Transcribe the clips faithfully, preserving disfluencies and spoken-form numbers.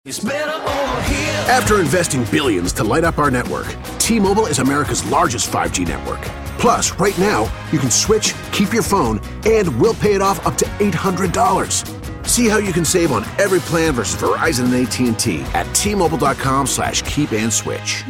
It's better over here. After investing billions to light up our network, T-Mobile is America's largest five G network. Plus, right now, you can switch, keep your phone, and we'll pay it off up to eight hundred dollars. See how you can save on every plan versus Verizon and A T and T at T-Mobile.com slash keep and switch.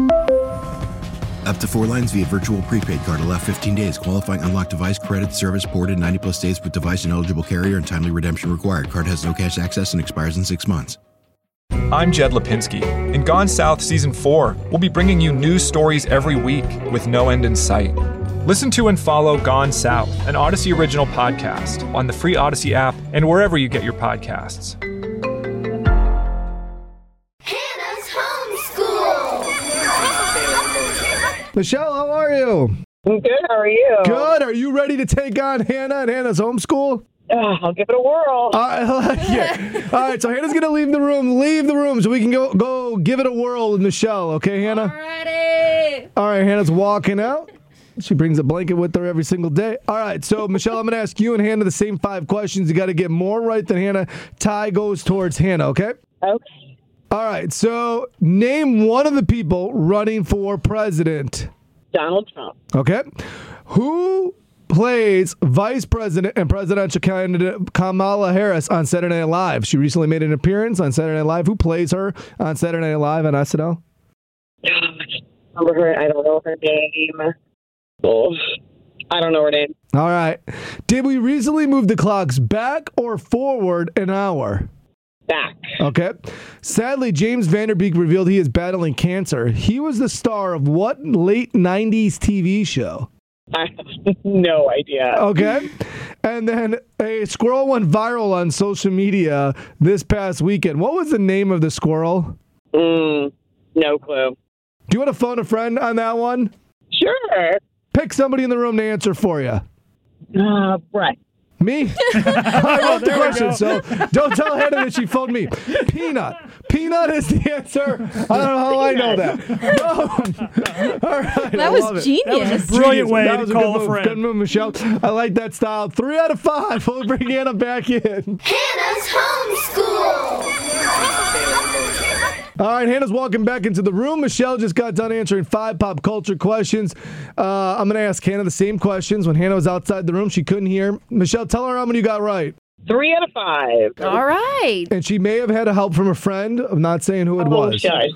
Up to four lines via virtual prepaid card. Allow fifteen days. Qualifying unlocked device credit service ported ninety plus days with device and eligible carrier and timely redemption required. Card has no cash access and expires in six months. I'm Jed Lipinski. In Gone South Season four, we'll be bringing you news stories every week with no end in sight. Listen to and follow Gone South, an Odyssey original podcast, on the free Odyssey app and wherever you get your podcasts. Hannah's homeschool. Michelle, how are you? I'm good. How are you? Good. Are you ready to take on Hannah and Hannah's homeschool? Uh, I'll give it a whirl. I like it. All right, so Hannah's going to leave the room. Leave the room so we can go go give it a whirl with Michelle. Okay, Hannah? Alrighty. All right, Hannah's walking out. She brings a blanket with her every single day. All right, so Michelle, I'm going to ask you and Hannah the same five questions. You got to get more right than Hannah. Tie goes towards Hannah, okay? Okay. All right, so name one of the people running for president. Donald Trump. Okay. Who plays Vice President and presidential candidate Kamala Harris on Saturday Night Live? She recently made an appearance on Saturday Night Live. Who plays her on Saturday Night Live on S N L? I remember her. I don't know her name. Oh, I don't know her name. All right. Did we recently move the clocks back or forward an hour? Back. Okay. Sadly, James Vanderbeek revealed he is battling cancer. He was the star of what late nineties T V show? I have no idea. Okay. And then a squirrel went viral on social media this past weekend. What was the name of the squirrel? Mm, no clue. Do you want to phone a friend on that one? Sure. Pick somebody in the room to answer for you. Uh, Brett. Me? I wrote the question, so don't tell Hannah that she phoned me. Peanut. Peanut is the answer. I don't know how I know that. No. All right. That I was love it. genius. That was a brilliant way That to was a call good a move. friend. Good move, Michelle. I like that style. Three out of five. We'll bring Hannah back in. Hannah's homeschool. All right, Hannah's walking back into the room. Michelle just got done answering five pop culture questions. Uh, I'm going to ask Hannah the same questions. When Hannah was outside the room, she couldn't hear. Michelle, tell her how many you got right. Three out of five. All right. And she may have had a help from a friend. I'm not saying who it Oh, was. shush.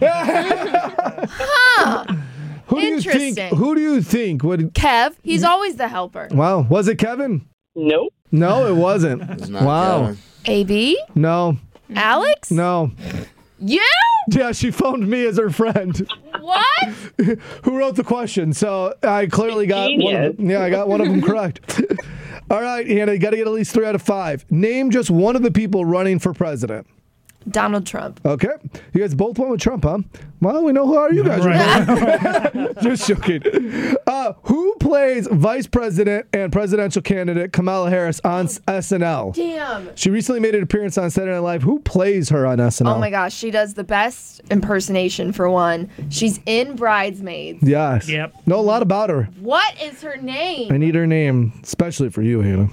Huh. Who do you think? Interesting. Who do you think would? Kev, he's always the helper. Wow, was it Kevin? Nope. No, it wasn't. It's not Wow. Kevin. A B? No, Alex? no. You? Yeah, she phoned me as her friend. What? Who wrote the question? So I clearly got one of them. Yeah, I got one of them correct. All right, Hannah, you got to get at least three out of five. Name just one of the people running for president. Donald Trump. Okay. You guys both went with Trump, huh? Well, we know who are you guys are. Just joking. Uh, who plays Vice President and presidential candidate Kamala Harris on S N L? Damn. She recently made an appearance on Saturday Night Live. Who plays her on S N L? Oh my gosh, she does the best impersonation for one. She's in Bridesmaids. Yes. Yep. Know a lot about her. What is her I name? need her name, especially for you, Hannah.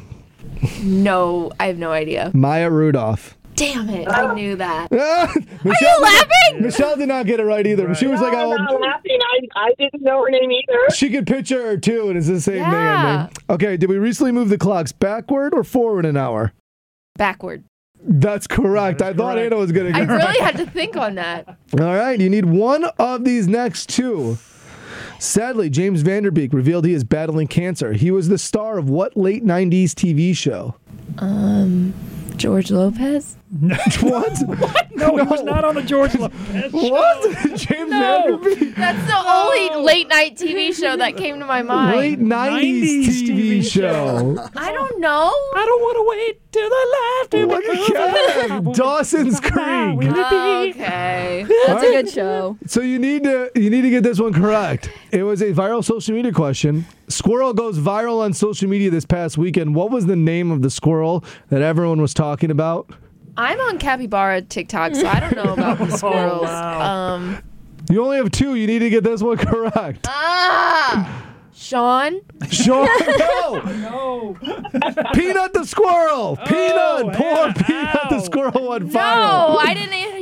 No, I have no idea. Maya Rudolph. Damn it, I knew that. Michelle, Are you laughing? Michelle did not get it right either. She was like, I'm oh, not laughing. I, I didn't know her name either. she could picture her too, and it's the same Yeah. name. Okay, did we recently move the clocks backward or forward an hour? Backward. That's correct. That I is thought correct. Hannah was going to I get it. really had to think on that. All right, you need one of these next two. Sadly, James Vanderbeek revealed he is battling cancer. He was the star of what late nineties T V show? Um, George Lopez? What? No, he was not on the George Lopez show. What? James No. Vanderbeek? That's the only late night T V show that came to my mind. Late nineties, nineties T V, T V show. show. I don't know. I don't want to wait till the life to Look at Kevin. Dawson's Creek. Okay. That's a good show. So you need to you need to get this one correct. It was a viral social media question. Squirrel goes viral on social media this past weekend. What was the name of the squirrel that everyone was talking about? I'm on Capybara TikTok, so I don't know about the squirrels. wow. Um, You only have two. You need to get this one correct. ah, Sean. Sean, no. No. Peanut the squirrel. Peanut. Poor ow, Peanut the ow. squirrel went viral. No, I didn't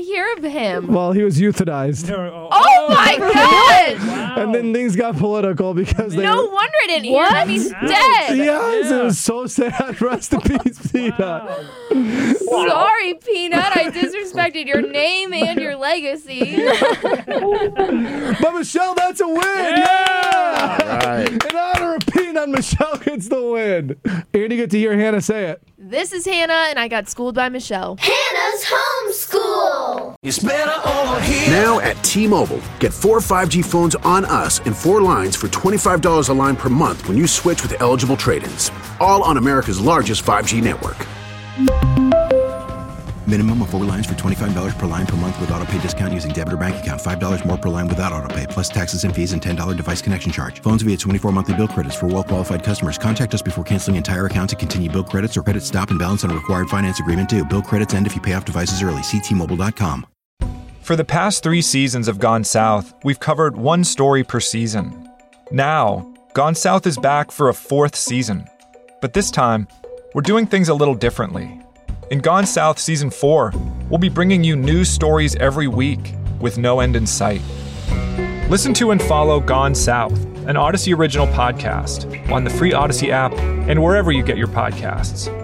him? Well, he was euthanized. Oh my God! And then things got political because they. No wonder I didn't hear him. He's dead. Yes, it was so sad. Rest in peace, Peanut. Sorry, Peanut. I disrespected your name and your legacy. But Michelle, that's a win. Yeah. Right. In honor of Peanut, Michelle gets the win. And you get to hear Hannah say it. This is Hannah, and I got schooled by Michelle. Hannah's homeschool. It's better over here. Now at T-Mobile, get four five G phones on us and four lines for twenty-five dollars a line per month when you switch with eligible trade-ins. All on America's largest five G network. Minimum of four lines for twenty-five dollars per line per month with autopay discount using debit or bank account. five dollars more per line without autopay, plus taxes and fees and ten dollars device connection charge. Phones via twenty-four monthly bill credits for well-qualified customers. Contact us before canceling entire account to continue bill credits or credit stop and balance on a required finance agreement due. Bill credits end if you pay off devices early. See T Mobile dot com. For the past three seasons of Gone South, we've covered one story per season. Now, Gone South is back for a fourth season. But this time, we're doing things a little differently. In Gone South Season four, we'll be bringing you news stories every week with no end in sight. Listen to and follow Gone South, an Odyssey original podcast, on the free Odyssey app and wherever you get your podcasts.